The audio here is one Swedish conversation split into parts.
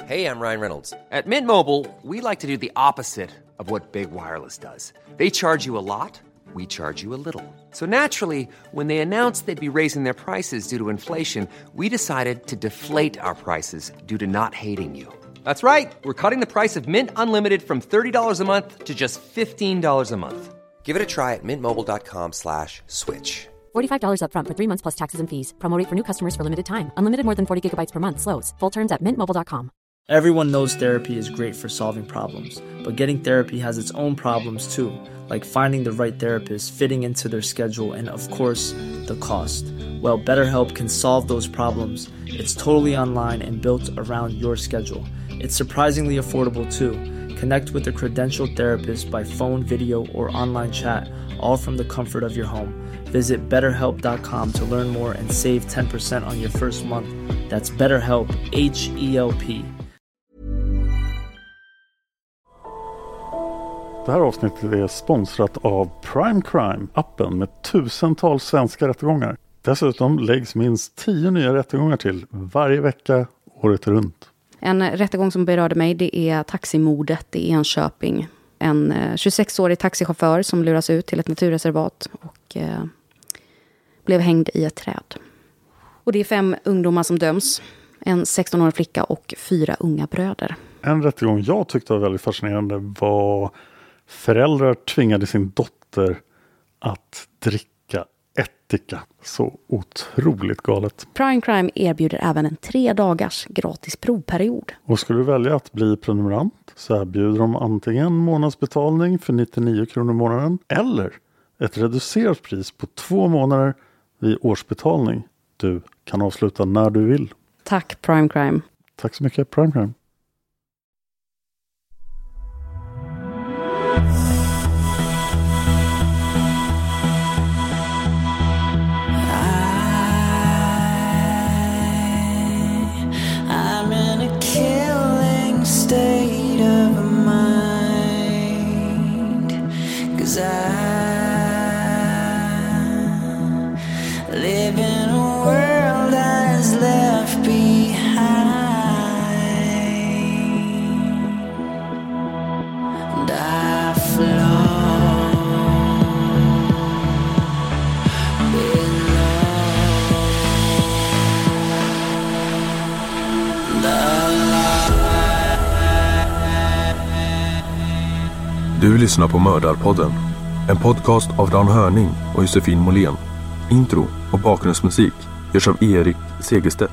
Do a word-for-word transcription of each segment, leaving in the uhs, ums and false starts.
Hey, I'm Ryan Reynolds. At Mint Mobile, we like to do the opposite of what Big Wireless does. They charge you a lot, we charge you a little. So naturally, when they announced they'd be raising their prices due to inflation, we decided to deflate our prices due to not hating you. That's right. We're cutting the price of Mint Unlimited from thirty dollars a month to just fifteen dollars a month. Give it a try at mintmobile.com slash switch. forty-five dollars up front for three months plus taxes and fees. Promo rate for new customers for limited time. Unlimited more than forty gigabytes per month slows. Full terms at mint mobile dot com. Everyone knows therapy is great for solving problems, but getting therapy has its own problems too, like finding the right therapist, fitting into their schedule, and of course, the cost. Well, BetterHelp can solve those problems. It's totally online and built around your schedule. It's surprisingly affordable too. Connect with a credentialed therapist by phone, video, or online chat, all from the comfort of your home. Visit better help dot com to learn more and save ten percent on your first month. That's BetterHelp, H E L P. Det här avsnittet är sponsrat av Prime Crime, appen med tusentals svenska rättegångar. Dessutom läggs minst tio nya rättegångar till varje vecka, året runt. En rättegång som berörde mig, det är taximordet i Enköping. En tjugosex-årig taxichaufför som luras ut till ett naturreservat och eh, blev hängd i ett träd. Och det är fem ungdomar som döms. En sexton-årig flicka och fyra unga bröder. En rättegång jag tyckte var väldigt fascinerande var föräldrar tvingade sin dotter att dricka ättika. Så otroligt galet. Prime Crime erbjuder även en tre dagars gratis provperiod. Och skulle du välja att bli prenumerant så erbjuder de antingen månadsbetalning för nittionio kronor i månaden eller ett reducerat pris på två månader vid årsbetalning. Du kan avsluta när du vill. Tack Prime Crime. Tack så mycket Prime Crime. State of mind, 'cause I live in a world that is left behind, and I flow Du lyssnar på Mördarpodden, en podcast av Dan Hörning och Josefin Måhlén. Intro och bakgrundsmusik görs av Erik Segerstedt.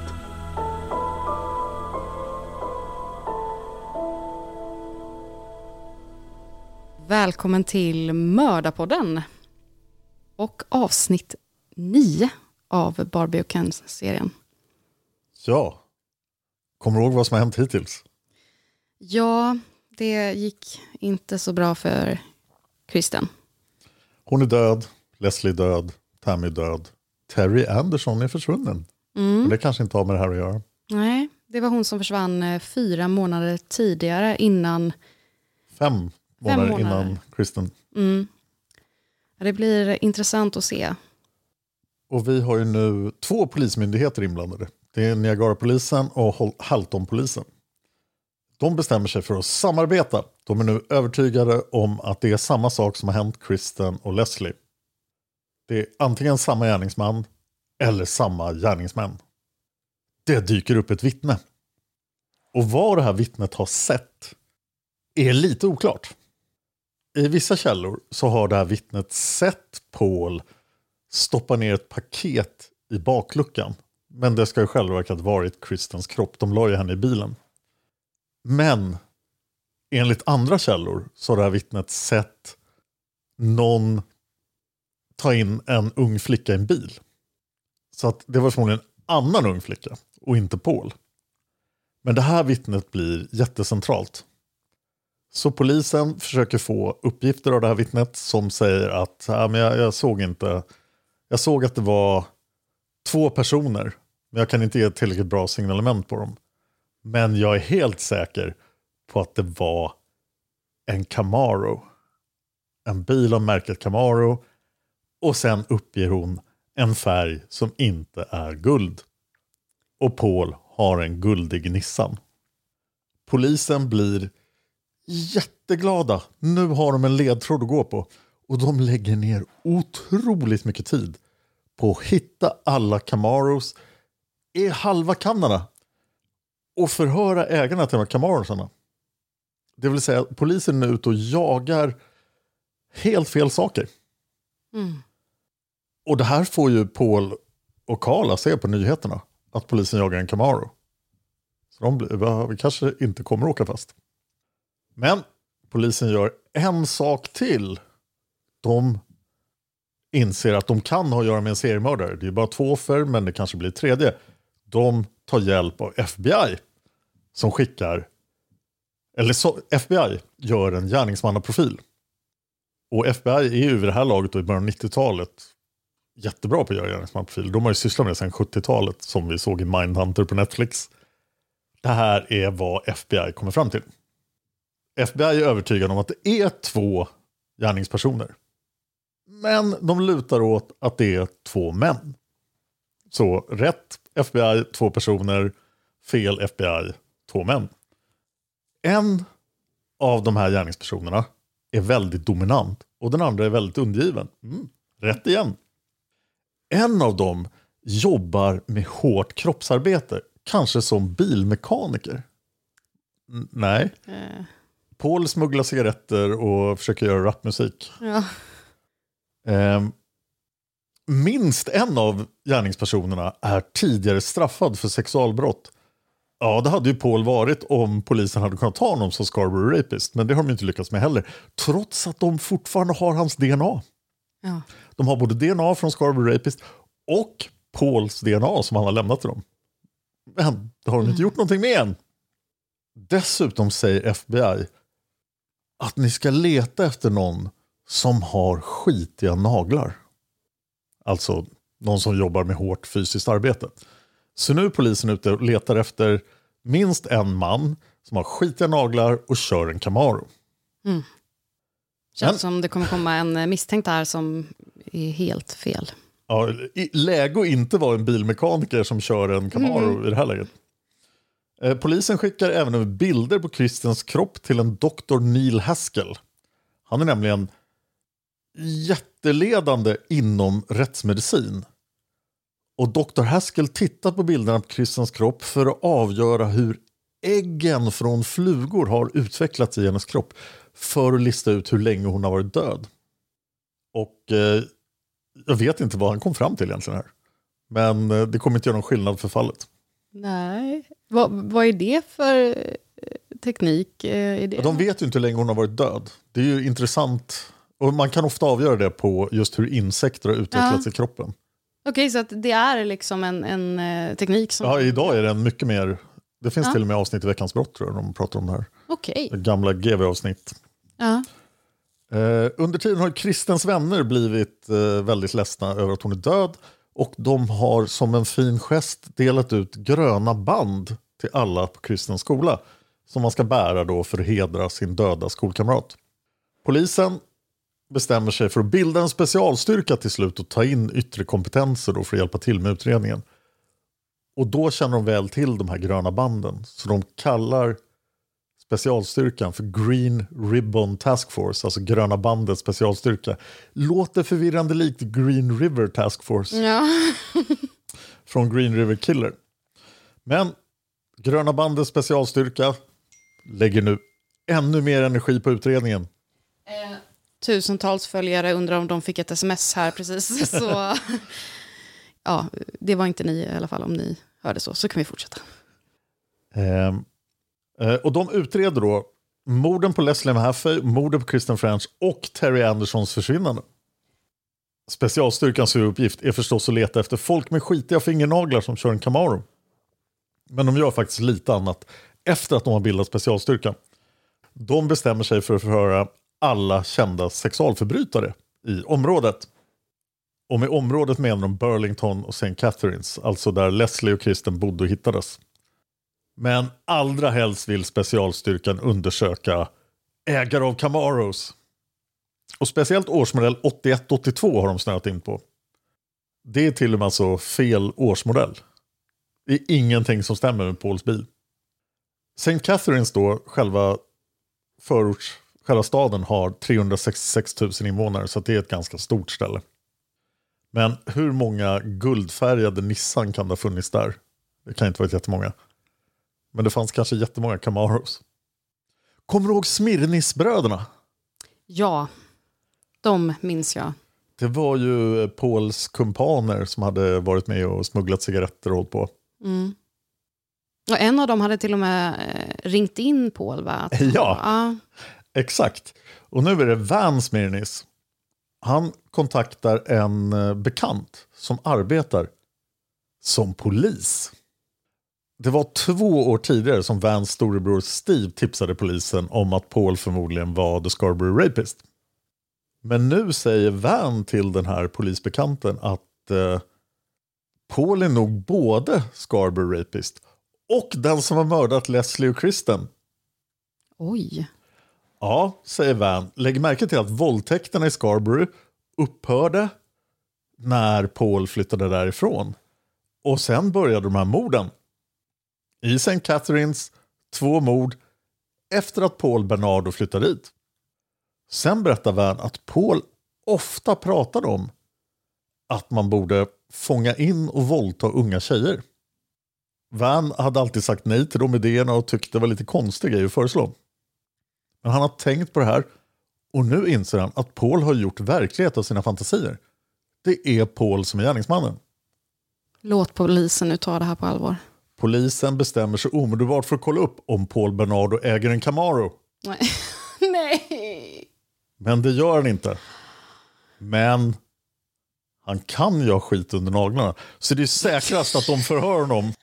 Välkommen till Mördarpodden och avsnitt nio av Barbie och Ken-serien. Ja, kommer du ihåg vad som har hänt hittills? Ja, det gick inte så bra för Kristen. Hon är död, Leslie är död, Tammy är död. Terry Anderson är försvunnen. Mm. Och det kanske inte har med det här att göra. Nej, det var hon som försvann fyra månader tidigare innan... Fem månader, Fem månader. innan Kristen. Mm. Det blir intressant att se. Och vi har ju nu två polismyndigheter inblandade. Det är Niagara-polisen och Halton-polisen. De bestämmer sig för att samarbeta. De är nu övertygade om att det är samma sak som har hänt Kristen och Leslie. Det är antingen samma gärningsman eller samma gärningsmän. Det dyker upp ett vittne. Och vad det här vittnet har sett är lite oklart. I vissa källor så har det här vittnet sett Paul stoppa ner ett paket i bakluckan. Men det ska ju själva verkat varit Kristens kropp. De la ju henne i bilen. Men enligt andra källor så har det här vittnet sett någon ta in en ung flicka i en bil. Så att det var förmodligen en annan ung flicka och inte Paul. Men det här vittnet blir jättecentralt. Så polisen försöker få uppgifter av det här vittnet som säger att ja, men jag, jag såg inte, jag såg att det var två personer, men jag kan inte ge tillräckligt bra signalement på dem. Men jag är helt säker på att det var en Camaro. En bil av märket Camaro. Och sen uppger hon en färg som inte är guld. Och Paul har en guldig Nissan. Polisen blir jätteglada. Nu har de en ledtråd att gå på. Och de lägger ner otroligt mycket tid på att hitta alla Camaros i halva Kanada. Och förhöra ägarna till de här Camarosarna. Det vill säga att polisen är ute och jagar helt fel saker. Mm. Och det här får ju Paul och Carla se på nyheterna. Att polisen jagar en Camaro. Så de blir, vi kanske inte kommer åka fast. Men polisen gör en sak till. De inser att de kan ha att göra med en seriemördare. Det är bara två offer, men det kanske blir ett tredje. De tar hjälp av F B I. Som skickar... Eller så, F B I gör en gärningsmannaprofil. Och F B I är ju vid det här laget och i början av nittiotalet jättebra på att göra gärningsmannaprofil. De har ju sysslat med det sedan sjuttiotalet som vi såg i Mindhunter på Netflix. Det här är vad F B I kommer fram till. F B I är övertygade om att det är två gärningspersoner. Men de lutar åt att det är två män. Så rätt F B I, två personer. Fel F B I, två män. En av de här gärningspersonerna är väldigt dominant. Och den andra är väldigt undergiven. Mm, rätt igen. En av dem jobbar med hårt kroppsarbete. Kanske som bilmekaniker. N- nej. Eh. Paul smugglar cigaretter och försöker göra rapmusik. Ja. Eh, minst en av gärningspersonerna är tidigare straffad för sexualbrott. Ja, det hade ju Paul varit om polisen hade kunnat ta honom som Scarborough Rapist. Men det har de inte lyckats med heller. Trots att de fortfarande har hans D N A. Ja. De har både D N A från Scarborough Rapist och Pauls D N A som han har lämnat till dem. Men det har de mm. inte gjort någonting med än. Dessutom säger F B I att ni ska leta efter någon som har skitiga naglar. Alltså någon som jobbar med hårt fysiskt arbete. Så nu är polisen ute och letar efter minst en man som har skitiga naglar och kör en Camaro. Mm. Känns Men, som det kommer komma en misstänkt här som är helt fel. Ja, läge att inte vara en bilmekaniker som kör en Camaro mm. i det här läget. Eh, polisen skickar även över bilder på Christians kropp till en doktor Neil Haskell. Han är nämligen jätteledande inom rättsmedicin. Och doktor Haskell tittar på bilderna på Christians kropp för att avgöra hur äggen från flugor har utvecklats i hennes kropp. För att lista ut hur länge hon har varit död. Och eh, jag vet inte vad han kom fram till egentligen här. Men eh, det kommer inte göra någon skillnad för fallet. Nej. Vad, vad är det för teknik? Är det? Ja, de vet ju inte hur länge hon har varit död. Det är ju intressant. Och man kan ofta avgöra det på just hur insekter har utvecklats ja. i kroppen. Okej, okay, så att det är liksom en, en uh, teknik som... Ja, idag är den mycket mer... Det finns ja. till och med avsnitt i Veckans brott, tror jag, de pratar om det här. Okej. Okay. Gamla G V-avsnitt. Ja. Uh, under tiden har Christens vänner blivit uh, väldigt ledsna över att hon är död. Och de har som en fin gest delat ut gröna band till alla på Christens skola. Som man ska bära då för att hedra sin döda skolkamrat. Polisen bestämmer sig för att bilda en specialstyrka till slut och ta in yttre kompetenser då för att hjälpa till med utredningen. Och då känner de väl till de här gröna banden. Så de kallar specialstyrkan för Green Ribbon Task Force. Alltså gröna bandets specialstyrka. Låter förvirrande likt Green River Task Force. Ja. Från Green River Killer. Men gröna bandets specialstyrka lägger nu ännu mer energi på utredningen. Eh, tusentals följare undrar om de fick ett sms här precis. Så ja, det var inte ni i alla fall om ni hörde så. Så kan vi fortsätta. Eh, eh, och de utreder då morden på Leslie Mahaffey, morden på Kristen French och Terry Andersons försvinnande. Specialstyrkans huvuduppgift är förstås att leta efter folk med skitiga fingernaglar som kör en Camaro. Men de gör faktiskt lite annat efter att de har bildat specialstyrkan. De bestämmer sig för att förhöra alla kända sexualförbrytare i området. Och med området menar de Burlington och Saint Catharines, alltså där Leslie och Kristen bodde och hittades. Men allra helst vill specialstyrkan undersöka ägare av Camaros. Och speciellt årsmodell åttioett åttiotvå har de snöat in på. Det är till och med alltså fel årsmodell. Det är ingenting som stämmer med Pauls bil. Saint Catharines då, själva förorts, själva staden har trehundrasextiosex tusen invånare, så det är ett ganska stort ställe. Men hur många guldfärgade Nissan kan det ha funnits där? Det kan inte vara jättemånga. Men det fanns kanske jättemånga Camaros. Kommer du ihåg Smirnisbröderna? Ja, de minns jag. Det var ju Pauls kumpaner som hade varit med och smugglat cigaretter och hållit på. Mm. Och en av dem hade till och med ringt in Paul, va? Att, ja, ja, exakt. Och nu är det Van Smirnis. Han kontaktar en bekant som arbetar som polis. Det var två år tidigare som Vans storebror Steve tipsade polisen om att Paul förmodligen var The Scarborough Rapist. Men nu säger Van till den här polisbekanten att eh, Paul är nog både Scarborough Rapist och den som har mördat Leslie och Kristen. Oj. Ja, säger Van. Lägg märke till att våldtäkterna i Scarborough upphörde när Paul flyttade därifrån. Och sen började de här morden. I Saint Catharines, två mord efter att Paul Bernardo flyttade dit. Sen berättar Van att Paul ofta pratade om att man borde fånga in och våldta unga tjejer. Van hade alltid sagt nej till de idéerna och tyckte det var lite konstiga grejer att föreslå. Men han har tänkt på det här och nu inser han att Paul har gjort verklighet av sina fantasier. Det är Paul som är gärningsmannen. Låt polisen nu ta det här på allvar. Polisen bestämmer sig omedelbart för att kolla upp om Paul Bernardo äger en Camaro. Nej. Nej. Men det gör han inte. Men han kan ju ha skit under naglarna. Så det är säkrast att de förhör honom.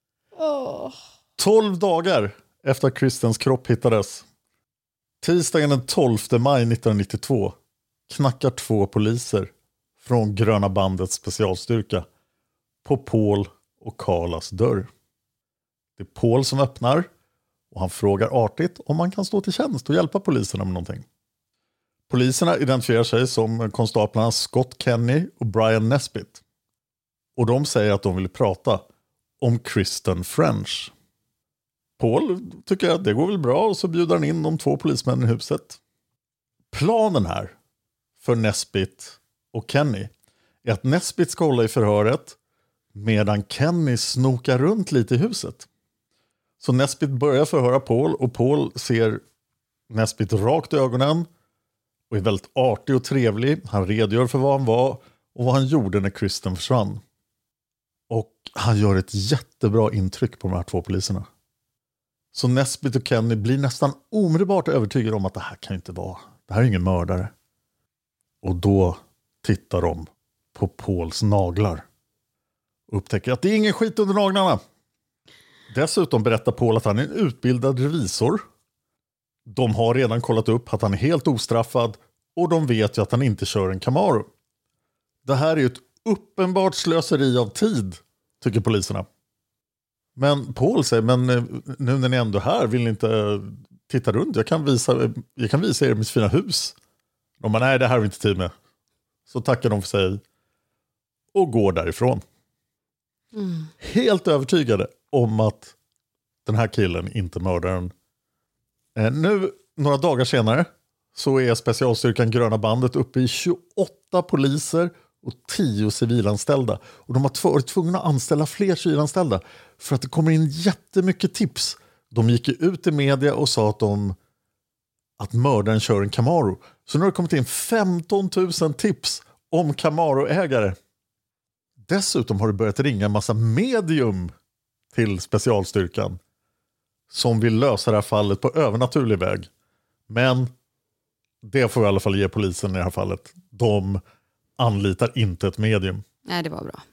Oh. tolv dagar efter att Kristens kropp hittades. Tisdagen den tolfte maj nittonhundranittiotvå knackar två poliser från Gröna bandets specialstyrka på Paul och Carlas dörr. Det är Paul som öppnar och han frågar artigt om man kan stå till tjänst och hjälpa poliserna med någonting. Poliserna identifierar sig som konstaplarna Scott Kenny och Brian Nesbitt. Och de säger att de vill prata om Kristen French. Paul tycker att det går väl bra och så bjuder han in de två polismännen i huset. Planen här för Nesbitt och Kenny är att Nesbitt ska hålla i förhöret medan Kenny snokar runt lite i huset. Så Nesbitt börjar förhöra Paul och Paul ser Nesbitt rakt i ögonen och är väldigt artig och trevlig. Han redogör för vad han var och vad han gjorde när Kristen försvann. Och han gör ett jättebra intryck på de här två poliserna. Så Nesbitt och Kenny blir nästan omedelbart övertygade om att det här kan inte vara. Det här är ingen mördare. Och då tittar de på Pauls naglar. Och upptäcker att det är ingen skit under naglarna. Dessutom berättar Paul att han är en utbildad revisor. De har redan kollat upp att han är helt ostraffad. Och de vet ju att han inte kör en Camaro. Det här är ju ett uppenbart slöseri av tid, tycker poliserna. Men Paul säger, men nu när ni ändå är här vill ni inte titta runt. Jag kan visa, jag kan visa er mitt fina hus. De bara, nej det här har vi inte tid med. Så tackar de för sig och går därifrån. Mm. Helt övertygade om att den här killen inte mördar den. Eh, nu, några dagar senare, så är specialstyrkan Gröna bandet uppe i tjugoåtta poliser och tio civilanställda. Och de har varit tvungna att anställa fler civilanställda för att det kommer in jättemycket tips. De gick ut i media och sa att de att mördaren kör en Camaro. Så nu har det kommit in femton tusen tips om Camaro-ägare. Dessutom har det börjat ringa en massa medium till specialstyrkan som vill lösa det här fallet på övernaturlig väg. Men det får vi i alla fall ge polisen i det här fallet. De anlitar inte ett medium. Nej, det var bra.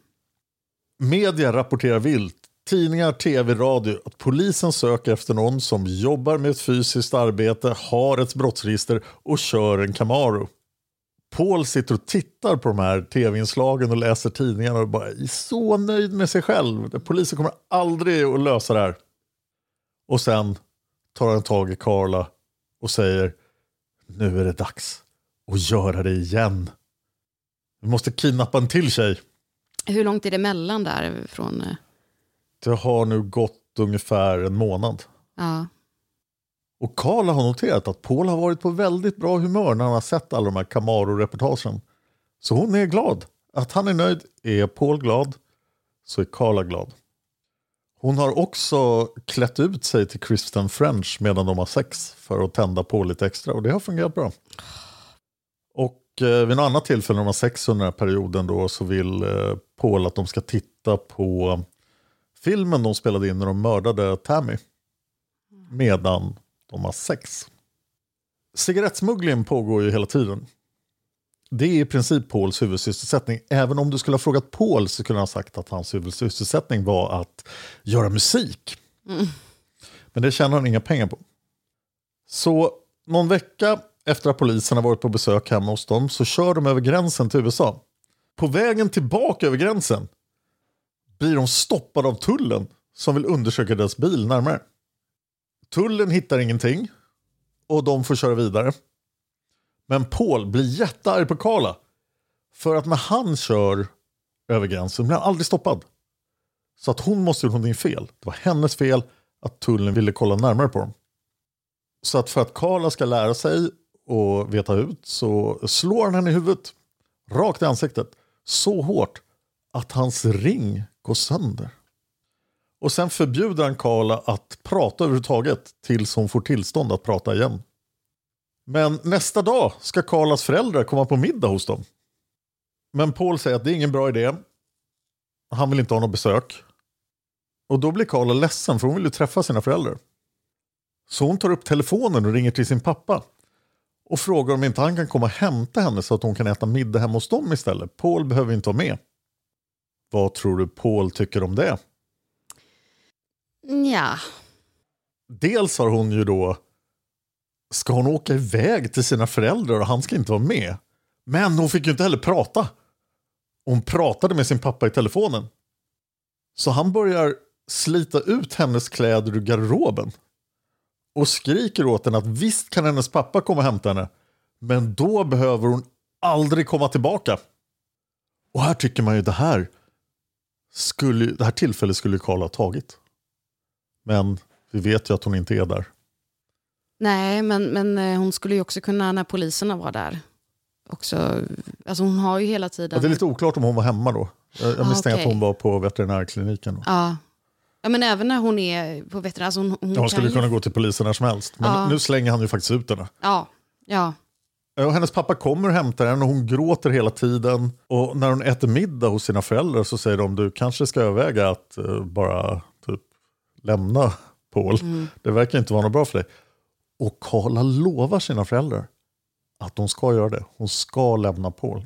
Media rapporterar vilt, tidningar, tv, radio att polisen söker efter någon som jobbar med ett fysiskt arbete, har ett brottsregister och kör en Camaro. Paul sitter och tittar på de här tv-inslagen och läser tidningarna och bara är så nöjd med sig själv. Polisen kommer aldrig att lösa det här. Och sen tar han tag i Carla och säger, nu är det dags att göra det igen. Vi måste kidnappa en till tjej. Hur långt är det mellan där från? Det har nu gått ungefär en månad. Ja. Och Carl har noterat att Paul har varit på väldigt bra humör när han har sett alla de här Camaro-reportagen. Så hon är glad. Att han är nöjd är Paul glad, så är Carla glad. Hon har också klätt ut sig till Kristen French medan de har sex för att tända på lite extra, och det har fungerat bra. Och eh, vid något annat tillfälle när de har sex under den här perioden då, så vill eh, Paul att de ska titta på filmen de spelade in när de mördade Tammy medan de har sex. Cigarettsmugglingen pågår ju hela tiden. Det är i princip Pauls huvudsysselsättning. Även om du skulle ha frågat Paul så skulle han ha sagt att hans huvudsysselsättning var att göra musik. Mm. Men det tjänar han inga pengar på. Så någon vecka efter att polisen har varit på besök hemma hos dem så kör de över gränsen till U S A. På vägen tillbaka över gränsen blir de stoppade av tullen som vill undersöka deras bil närmare. Tullen hittar ingenting och de får köra vidare. Men Paul blir jättearg på Carla för att när han kör över gränsen blir han aldrig stoppad. Så att hon måste göra någonting fel. Det var hennes fel att tullen ville kolla närmare på dem. Så att för att Carla ska lära sig och veta ut så slår han henne i huvudet rakt i ansiktet så hårt att hans ring går sönder. Och sen förbjuder han Carla att prata överhuvudtaget tills hon får tillstånd att prata igen. Men nästa dag ska Carlas föräldrar komma på middag hos dem. Men Paul säger att det är ingen bra idé. Han vill inte ha något besök. Och då blir Carla ledsen för hon vill ju träffa sina föräldrar. Så hon tar upp telefonen och ringer till sin pappa. Och frågar om inte han kan komma och hämta henne så att hon kan äta middag hemma hos dem istället. Paul behöver inte vara med. Vad tror du Paul tycker om det? Ja. Dels har hon ju då... Ska hon åka iväg till sina föräldrar och han ska inte vara med? Men hon fick ju inte heller prata. Hon pratade med sin pappa i telefonen. Så han börjar slita ut hennes kläder ur garderoben. Och skriker åt henne att visst kan hennes pappa komma och hämta henne. Men då behöver hon aldrig komma tillbaka. Och här tycker man ju det här skulle, det här tillfället skulle Carla ha tagit. Men vi vet ju att hon inte är där. Nej, men, men hon skulle ju också kunna när poliserna var där. Också, alltså hon har ju hela tiden... Ja, det är lite oklart om hon var hemma då. Jag, jag misstänker okay. att hon var på veterinärkliniken då. Ja. Ja, men även när hon är på veterinär... Alltså hon, hon, ja, hon skulle ju... kunna gå till polisen när som helst. Men ja. Nu slänger han ju faktiskt ut henne. Ja, ja. Och hennes pappa kommer och hämtar henne och hon gråter hela tiden. Och när hon äter middag hos sina föräldrar så säger de du kanske ska överväga att uh, bara typ lämna Paul. Mm. Det verkar inte vara något bra för dig. Och Carla lovar sina föräldrar att de ska göra det. Hon ska lämna Paul.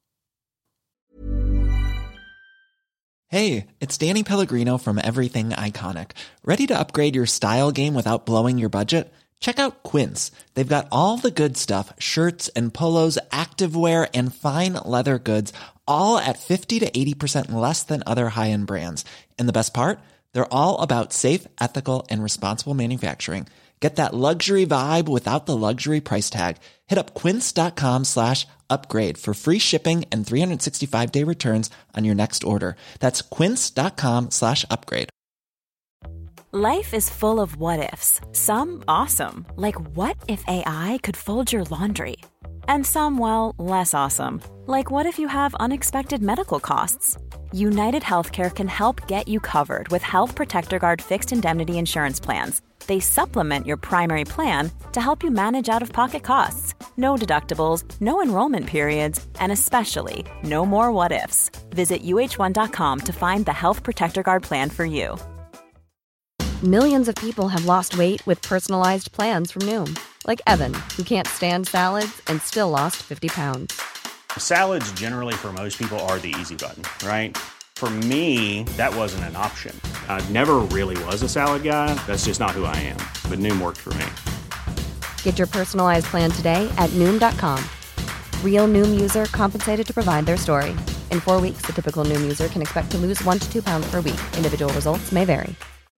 Hey, it's Danny Pellegrino from Everything Iconic. Ready to upgrade your style game without blowing your budget? Check out Quince. They've got all the good stuff, shirts and polos, activewear and fine leather goods, all at fifty to eighty percent less than other high-end brands. And the best part? They're all about safe, ethical and responsible manufacturing. Get that luxury vibe without the luxury price tag. Hit up quince.com slash upgrade for free shipping and three sixty-five day returns on your next order. That's quince.com slash upgrade. Life is full of what-ifs. Some awesome, like what if A I could fold your laundry? And some, well, less awesome, like what if you have unexpected medical costs? United Healthcare can help get you covered with Health Protector Guard fixed indemnity insurance plans. They supplement your primary plan to help you manage out-of-pocket costs. No deductibles, no enrollment periods, and especially no more what-ifs. Visit U H one dot com to find the Health Protector Guard plan for you. Millions of people have lost weight with personalized plans from Noom. Like Evan, who can't stand salads and still lost fifty pounds. Salads generally for most people are the easy button, right? For me, that wasn't an option. I never really was a salad guy. That's just not who I am. But Noom worked for me. Get your personalized plan today at Noom dot com. Real Noom user compensated to provide their story. In four weeks, the typical Noom user can expect to lose one to two pounds per week. Individual results may vary.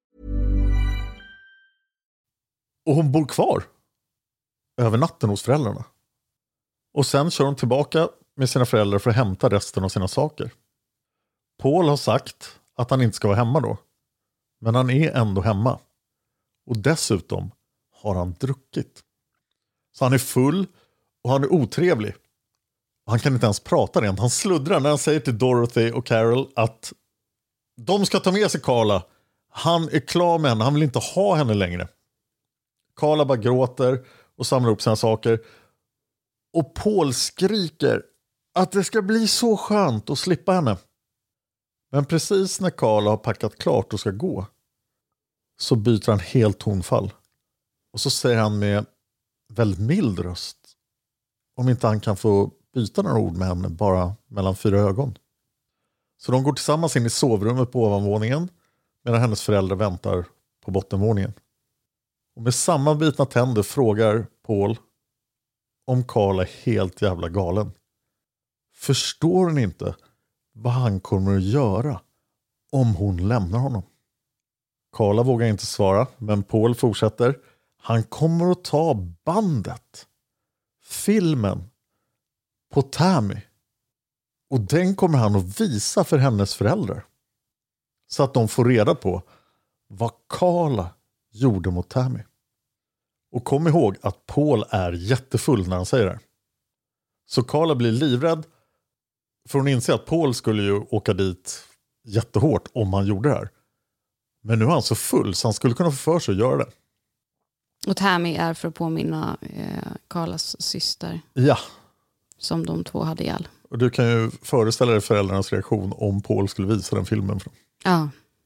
Och hon bor kvar över natten hos föräldrarna. Och sen kör hon tillbaka med sina föräldrar för att hämta resten av sina saker. Paul har sagt att han inte ska vara hemma då. Men han är ändå hemma. Och dessutom har han druckit. Så han är full och han är otrevlig. Han kan inte ens prata rent. Han sluddrar när han säger till Dorothy och Carol att de ska ta med sig Carla. Han är klar med henne. Han vill inte ha henne längre. Carla bara gråter och samlar upp sina saker. Och Paul skriker att det ska bli så skönt att slippa henne. Men precis när Carla har packat klart och ska gå så byter han helt tonfall. Och så säger han med väldigt mild röst om inte han kan få byta några ord med henne bara mellan fyra ögon. Så de går tillsammans in i sovrummet på ovanvåningen medan hennes föräldrar väntar på bottenvåningen. Och med sammanbitna tänder frågar Paul om Carla är helt jävla galen. Förstår hon inte vad han kommer att göra om hon lämnar honom? Carla vågar inte svara, men Paul fortsätter. Han kommer att ta bandet, filmen, på Tammy. Och den kommer han att visa för hennes föräldrar. Så att de får reda på vad Carla gjorde mot Tammy. Och kom ihåg att Paul är jättefull när han säger det. Så Carla blir livrädd. För hon inser att Paul skulle ju åka dit jättehårt om han gjorde det här. Men nu är han så full så han skulle kunna få för sig att göra det. Och Tammy är för att påminna eh, Carlas syster. Ja. Som de två hade ihjäl. Och du kan ju föreställa dig föräldrarnas reaktion om Paul skulle visa den filmen. Ja.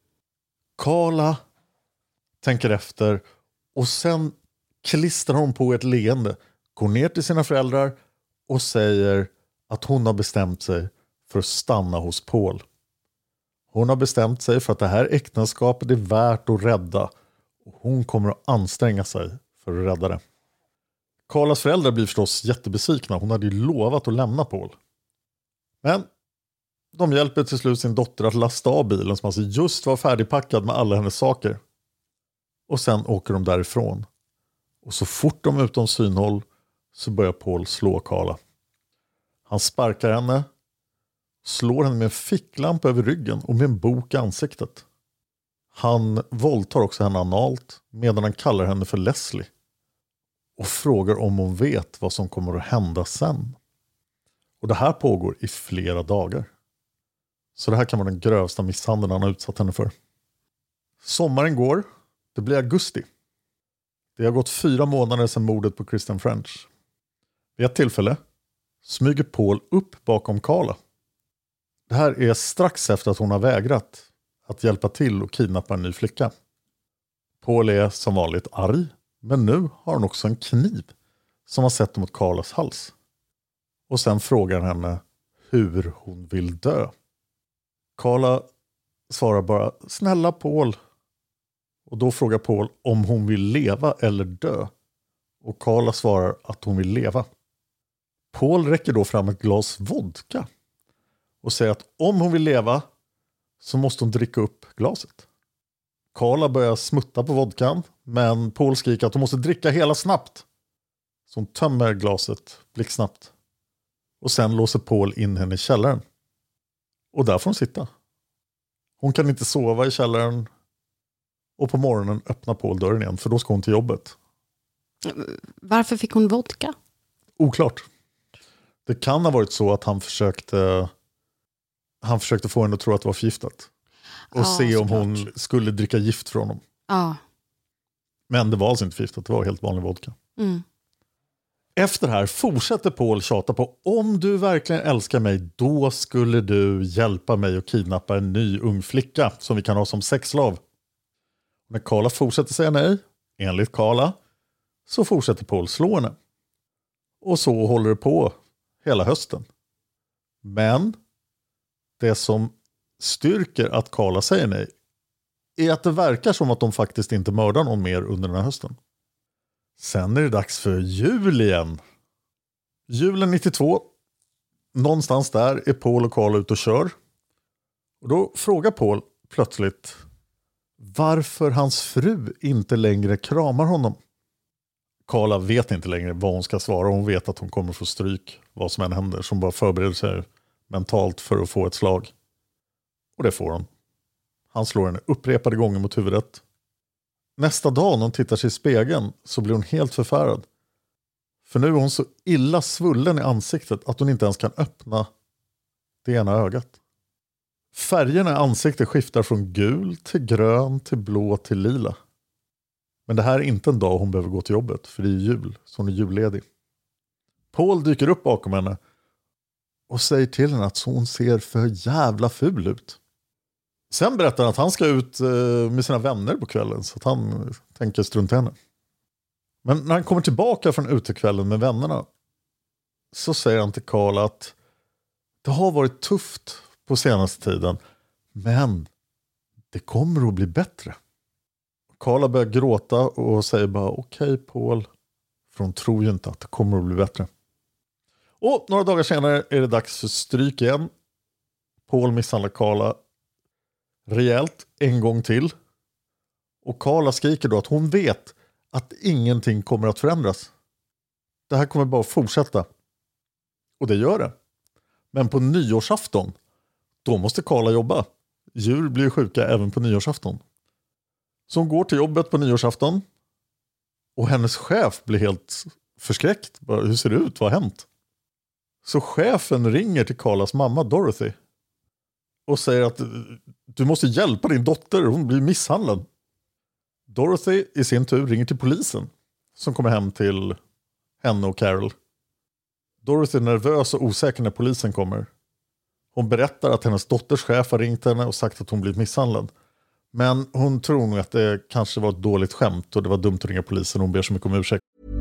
Carla tänker efter och sen klistrar hon på ett leende. Går ner till sina föräldrar och säger att hon har bestämt sig för att stanna hos Paul. Hon har bestämt sig för att det här äktenskapet är värt att rädda. Och hon kommer att anstränga sig för att rädda det. Carlas föräldrar blir förstås jättebesvikna. Hon hade ju lovat att lämna Paul. Men de hjälper till slut sin dotter att lasta av bilen som alltså just var färdigpackad med alla hennes saker. Och sen åker de därifrån. Och så fort de är utom synhåll så börjar Paul slå Carla. Han sparkar henne, slår henne med en ficklampa över ryggen och med en bok i ansiktet. Han våldtar också henne analt medan han kallar henne för Leslie. Och frågar om hon vet vad som kommer att hända sen. Och det här pågår i flera dagar. Så det här kan vara den grövsta misshandeln han har utsatt henne för. Sommaren går. Det blir augusti. Det har gått fyra månader sedan mordet på Kristen French. Vid ett tillfälle smyger Paul upp bakom Carla. Det här är strax efter att hon har vägrat att hjälpa till och kidnappa en ny flicka. Paul är som vanligt arg, men nu har han också en kniv som har sett mot Carlas hals. Och sen frågar han henne hur hon vill dö. Carla svarar bara, snälla Paul. Och då frågar Paul om hon vill leva eller dö. Och Carla svarar att hon vill leva. Paul räcker då fram ett glas vodka. Och säger att om hon vill leva så måste hon dricka upp glaset. Carla börjar smutta på vodkan. Men Paul skriker att hon måste dricka hela snabbt. Så hon tömmer glaset blixtsnabbt. Och sen låser Paul in henne i källaren. Och där får hon sitta. Hon kan inte sova i källaren. Och på morgonen öppnar Paul dörren igen. För då ska hon till jobbet. Varför fick hon vodka? Oklart. Det kan ha varit så att han försökte... Han försökte få henne att tro att det var förgiftat. Och ja, se om hon klart. skulle dricka gift från honom. Ja. Men det var alltså inte förgiftat. Det var helt vanlig vodka. Mm. Efter det här fortsätter Paul tjata på om du verkligen älskar mig, då skulle du hjälpa mig att kidnappa en ny ung flicka som vi kan ha som sexslav. När Carla fortsätter säga nej, enligt Carla, så fortsätter Paul slå henne. Och så håller det på hela hösten. Men det som styrker att Carla säger nej är att det verkar som att de faktiskt inte mördar någon mer under den här hösten. Sen är det dags för jul igen. Julen nittiotvå. Någonstans där är Paul och Carla ute och kör. Och då frågar Paul plötsligt varför hans fru inte längre kramar honom. Carla vet inte längre vad hon ska svara. Hon vet att hon kommer få stryk vad som än händer. Som bara förbereder sig mentalt för att få ett slag. Och det får hon. Han slår henne upprepade gånger mot huvudet. nästa dag när hon tittar sig i spegeln så blir hon helt förfärad. För nu är hon så illa svullen i ansiktet att hon inte ens kan öppna det ena ögat. Färgerna i ansiktet skiftar från gul till grön till blå till lila. Men det här är inte en dag hon behöver gå till jobbet, för det är jul, så hon är julledig. Paul dyker upp bakom henne och säger till henne att hon ser för jävla ful ut. Sen berättar han att han ska ut med sina vänner på kvällen, så att han tänker strunt henne. Men när han kommer tillbaka från utekvällen med vännerna så säger han till Carl att det har varit tufft på senaste tiden, men det kommer att bli bättre. Carla börjar gråta och säger bara okej okay, Paul, för hon tror ju inte att det kommer att bli bättre. Och några dagar senare är det dags för stryk igen. Paul misshandlar Carla rejält en gång till. Och Carla skriker då att hon vet att ingenting kommer att förändras. Det här kommer bara att fortsätta. Och det gör det. Men på nyårsafton, då måste Carla jobba. Djur blir sjuka även på nyårsafton. Så hon går till jobbet på nyårsafton. Och hennes chef blir helt förskräckt. Bara, hur ser det ut? Vad har hänt? Så chefen ringer till Carlas mamma Dorothy. Och säger att du måste hjälpa din dotter. Hon blir misshandlad. Dorothy i sin tur ringer till polisen. Som kommer hem till henne och Carol. Dorothy är nervös och osäker när polisen kommer. Hon berättar att hennes dotters chef har ringt henne och sagt att hon blivit misshandlad. Men hon tror nog att det kanske var ett dåligt skämt och det var dumt att ringa polisen. Hon ber så mycket om ursäkt.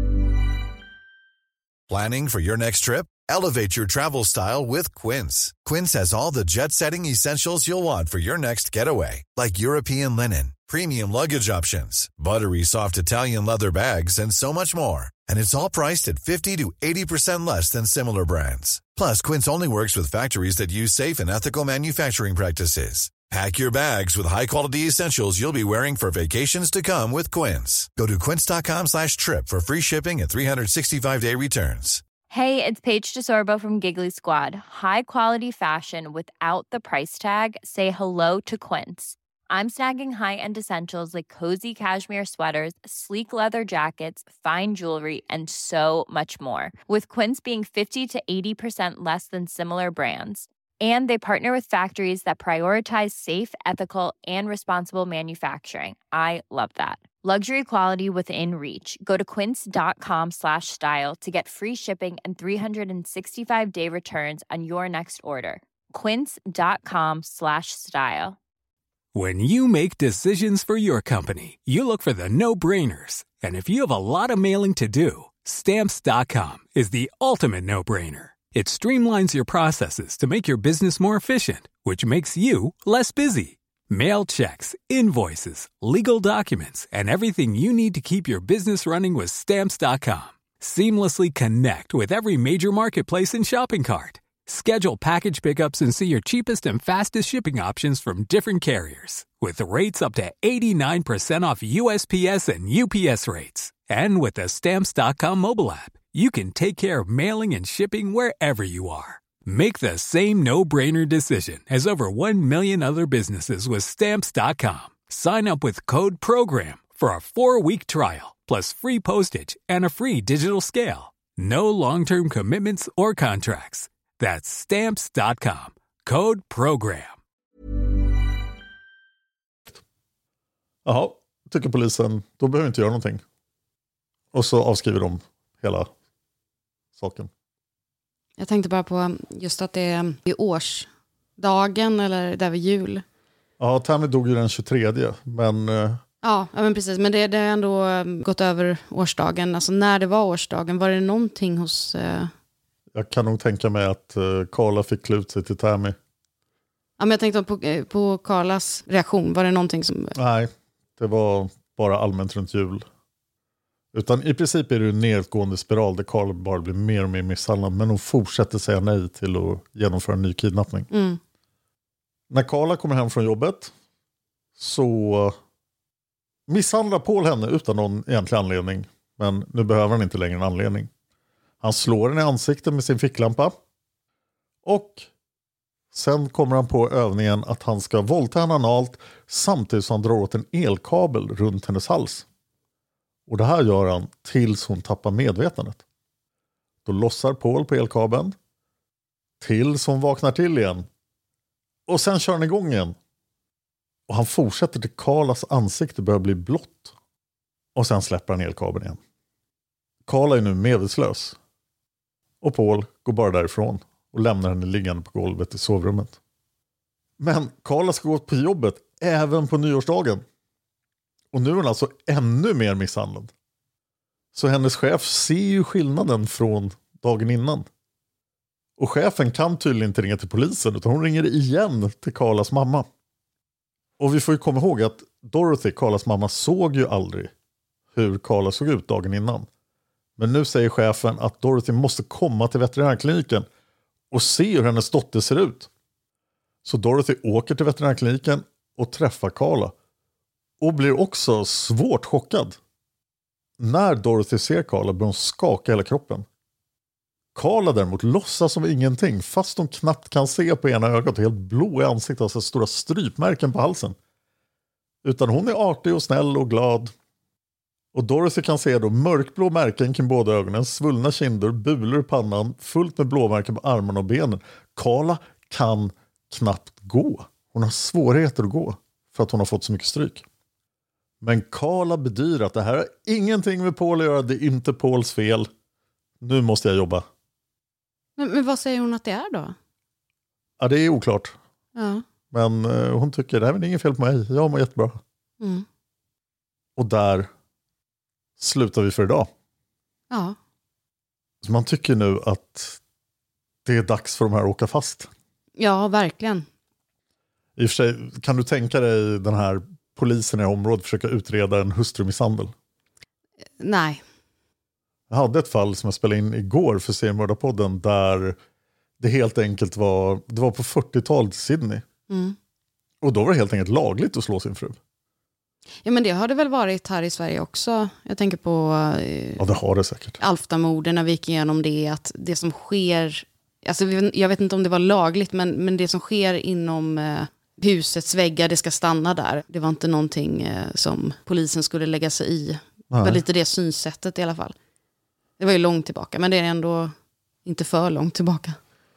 Planning for your next trip? Elevate your travel style with Quince. Quince has all the jet-setting essentials you'll want for your next getaway. Like European linen, premium luggage options, buttery soft Italian leather bags, and so much more. And it's all priced at fifty to eighty percent less than similar brands. Plus, Quince only works with factories that use safe and ethical manufacturing practices. Pack your bags with high-quality essentials you'll be wearing for vacations to come with Quince. Go to quince.com slash trip for free shipping and three sixty-five day returns. Hey, it's Paige DeSorbo from Giggly Squad. High quality fashion without the price tag. Say hello to Quince. I'm snagging high-end essentials like cozy cashmere sweaters, sleek leather jackets, fine jewelry, and so much more. With Quince being fifty to eighty percent less than similar brands. And they partner with factories that prioritize safe, ethical, and responsible manufacturing. I love that. Luxury quality within reach. Go to quince.com slash style to get free shipping and three sixty-five day returns on your next order. Quince.com slash style. When you make decisions for your company, you look for the no-brainers. And if you have a lot of mailing to do, Stamps dot com is the ultimate no-brainer. It streamlines your processes to make your business more efficient, which makes you less busy. Mail checks, invoices, legal documents, and everything you need to keep your business running with Stamps dot com. Seamlessly connect with every major marketplace and shopping cart. Schedule package pickups and see your cheapest and fastest shipping options from different carriers. With rates up to eighty-nine percent off U S P S and U P S rates. And with the Stamps dot com mobile app, you can take care of mailing and shipping wherever you are. Make the same no-brainer decision as over one million other businesses with Stamps dot com. Sign up with code PROGRAM for a four-week trial, plus free postage and a free digital scale. No long-term commitments or contracts. That's Stamps dot com. Code PROGRAM. Jaha, tycker polisen, då behöver inte göra någonting. Och så avskriver de hela saken. Jag tänkte bara på just att det är i årsdagen eller där vid jul. Ja, Tammy dog ju den tjugotredje, men... Ja, ja men precis. Men det, det har ändå gått över årsdagen. Alltså när det var årsdagen, var det någonting hos... Uh... Jag kan nog tänka mig att uh, Carla fick klut sig till Tammy. Ja, men jag tänkte på, på Carlas reaktion. Var det någonting som... Nej, det var bara allmänt runt jul. Utan i princip är det en nedgående spiral där Carl bara blir mer och mer misshandlad. Men hon fortsätter säga nej till att genomföra en ny kidnappning. Mm. När Carla kommer hem från jobbet så misshandlar Paul henne utan någon egentlig anledning. Men nu behöver han inte längre en anledning. Han slår henne i ansiktet med sin ficklampa. Och Sen kommer han på övningen att han ska våldta henne analt samtidigt som han drar åt en elkabel runt hennes hals. Och det här gör han tills hon tappar medvetandet. Då lossar Paul på elkabeln tills hon vaknar till igen. Och sen kör han igång igen. Och han fortsätter till Carlas ansikte börjar bli blått. Och sen släpper han elkabeln igen. Carla är nu medvetslös. Och Paul går bara därifrån och lämnar henne liggande på golvet i sovrummet. Men Carla ska gå på jobbet även på nyårsdagen. Och nu är hon alltså ännu mer misshandlad. Så hennes chef ser ju skillnaden från dagen innan. Och chefen kan tydligen inte ringa till polisen utan hon ringer igen till Carlas mamma. Och vi får ju komma ihåg att Dorothy, Carlas mamma, såg ju aldrig hur Carla såg ut dagen innan. Men nu säger chefen att Dorothy måste komma till veterinärkliniken och se hur hennes dotter ser ut. Så Dorothy åker till veterinärkliniken och träffar Carla. Och blir också svårt chockad. När Dorothy ser Carla börjar hon skaka hela kroppen. Carla däremot låtsas som ingenting fast hon knappt kan se på ena ögat och helt blå i ansiktet och så stora strypmärken på halsen. Utan hon är artig och snäll och glad. Och Dorothy kan se då mörkblå märken kring båda ögonen, svullna kinder, bulor i pannan, fullt med blåmärken på armarna och benen. Carla kan knappt gå. Hon har svårigheter att gå för att hon har fått så mycket stryk. Men Carla bedyrar att det här har ingenting med Paul att göra, det är inte Pauls fel. Nu måste jag jobba. Men, men vad säger hon att det är då? Ja, det är oklart. Ja. Men eh, hon tycker det här är inget fel på mig, jag mår jättebra. Mm. Och där slutar vi för idag. Ja. Så man tycker nu att det är dags för de här att åka fast. Ja, verkligen. I och för sig, kan du tänka dig den här polisen i området försöka utreda en hustrumisshandel? Nej. Jag hade ett fall som jag spelade in igår för Seriemördarpodden där det helt enkelt var, det var på fyrtiotalet i Sydney. Mm. Och då var det helt enkelt lagligt att slå sin fru. Ja, men det har det väl varit här i Sverige också. Jag tänker på eh, ja, det har det säkert. Alftamorden när vi gick igenom det. Att det som sker, alltså jag vet inte om det var lagligt, men, men det som sker inom eh, husets väggar, det ska stanna där. Det var inte någonting eh, som polisen skulle lägga sig i. Nej. Det var lite det synsättet i alla fall. Det var ju långt tillbaka, men det är ändå inte för långt tillbaka.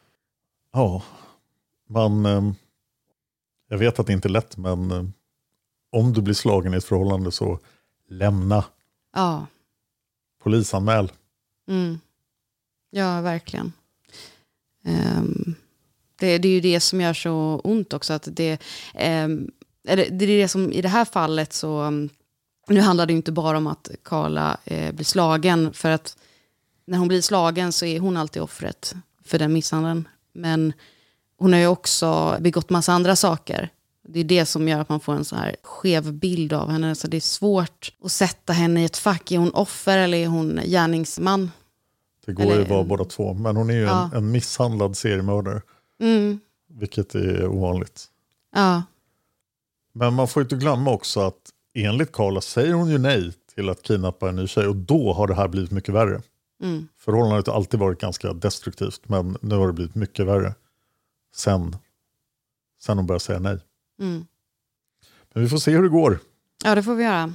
Ja, man, eh, jag vet att det inte är lätt, men eh, om du blir slagen i ett förhållande så lämna. Ja. Polisanmäl. Mm. Ja, verkligen. Um, det, det är ju det som gör så ont också. Att det, um, det, det är det som i det här fallet så... Um, nu handlar det ju inte bara om att Carla eh, blir slagen. För att när hon blir slagen så är hon alltid offret för den misshandeln. Men hon har ju också begått massa andra saker. Det är det som gör att man får en så här skev bild av henne. Så det är svårt att sätta henne i ett fack. Är hon offer eller är hon gärningsman? Det går eller, ju vara båda två. Men hon är ju ja. en, en misshandlad seriemördare. Mm. Vilket är ovanligt. Ja. Men man får inte glömma också att enligt Carla säger hon ju nej till att kidnappa en ny tjej. Och då har det här blivit mycket värre. Mm. Förhållandet har alltid varit ganska destruktivt. Men nu har det blivit mycket värre. Sen, sen hon börjar säga nej. Mm. Men vi får se hur det går. Ja, det får vi göra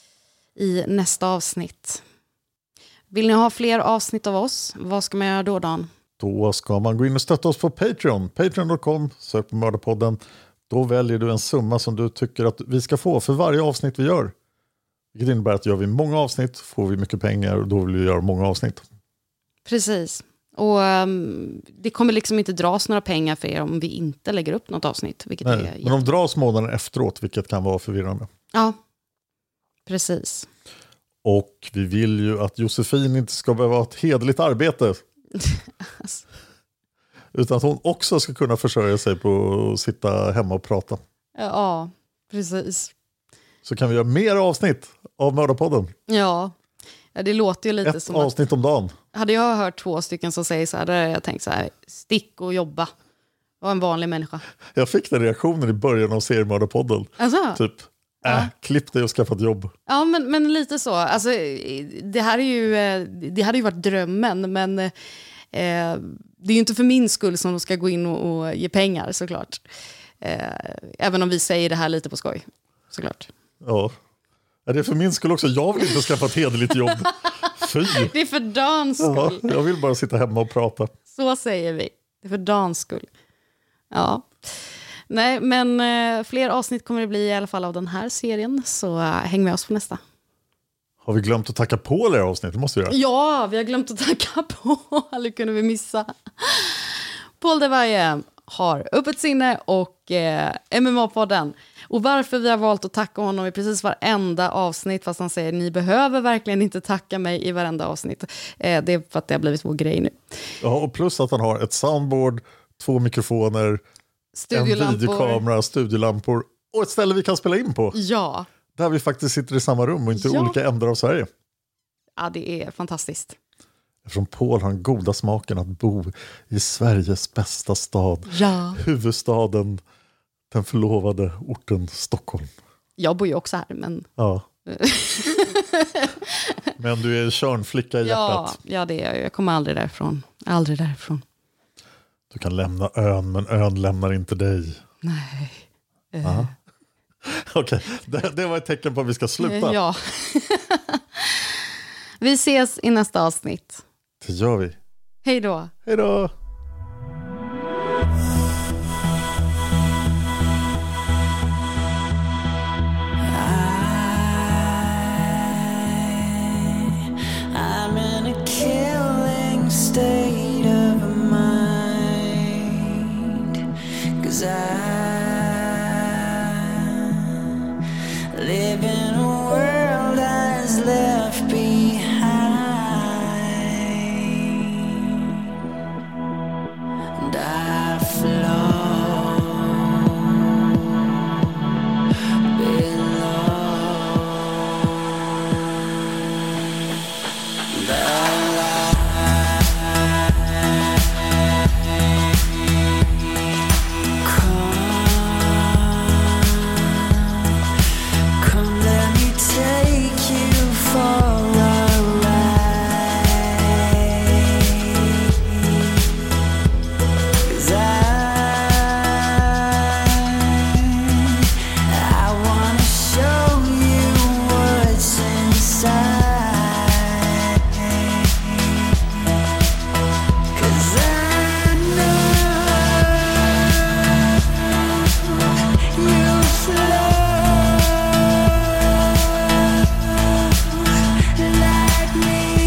i nästa avsnitt. Vill ni ha fler avsnitt av oss? Vad ska man göra då, Dan? Då ska man gå in och stötta oss på Patreon. Patreon dot com, sök på Mördarpodden. Då väljer du en summa som du tycker att vi ska få för varje avsnitt vi gör. Vilket innebär att gör vi många avsnitt får vi mycket pengar och då vill vi göra många avsnitt. Precis. Och um, det kommer liksom inte dras några pengar för er om vi inte lägger upp något avsnitt. Vilket Nej, är men de dras månaden efteråt, vilket kan vara förvirrande. Ja, precis. Och vi vill ju att Josefin inte ska behöva ha ett hederligt arbete. alltså. Utan att hon också ska kunna försörja sig på att sitta hemma och prata. Ja, precis. Så kan vi göra mer avsnitt av Mördarpodden. Ja, ja det låter ju lite ett som avsnitt att, om dagen. Hade jag hört två stycken som säger så här, då hade jag tänkt så här, stick och jobba. Var en vanlig människa. Jag fick den reaktionen i början av Seriemördarpodden. Alltså? Typ, äh, ja. klipp dig och skaffa ett jobb. Ja, men, men lite så. Alltså, det här är ju, det hade ju varit drömmen, men eh, det är ju inte för min skull som de ska gå in och, och ge pengar såklart. Eh, även om vi säger det här lite på skoj, såklart. Ja, är det för min skull också? Jag vill inte skaffa ett hederligt jobb. Fy. Det är för Dans skull. Ja, jag vill bara sitta hemma och prata. Så säger vi. Det är för Dans skull. Ja. Nej, men eh, fler avsnitt kommer det bli i alla fall av den här serien. Så eh, häng med oss på nästa. Har vi glömt att tacka på det här avsnitt? Det måste vi göra. Ja, vi har glömt att tacka på. Eller kunde vi missa? Paul Devaye har Öppet sinne och eh, M M A-podden. Och varför vi har valt att tacka honom i precis varenda avsnitt, fast han säger ni behöver verkligen inte tacka mig i varenda avsnitt. Eh, det är för att det har blivit vår grej nu. Ja, och plus att han har ett soundboard, två mikrofoner, en videokamera, studiolampor och ett ställe vi kan spela in på. Ja. Där vi faktiskt sitter i samma rum och inte i ja. olika ändar av Sverige. Ja, det är fantastiskt. Eftersom Paul har den goda smaken att bo i Sveriges bästa stad. Ja. Huvudstaden, den förlovade orten Stockholm. Jag bor ju också här, men... Ja. Men du är en körnflicka i hjärtat. Ja, ja, det är jag. Jag kommer aldrig därifrån. Aldrig därifrån. Du kan lämna ön, men ön lämnar inte dig. Nej. Uh. Okej, okay. det, det var ett tecken på att vi ska sluta. Ja. Vi ses i nästa avsnitt. Det gör vi. Hej då. Hej då. I'm in a killing state of mind, 'cause I live in a world that's left behind, and I flow below the Come, let me take you for a ride, 'cause I, I wanna show you what's inside, 'cause I know you flow like me.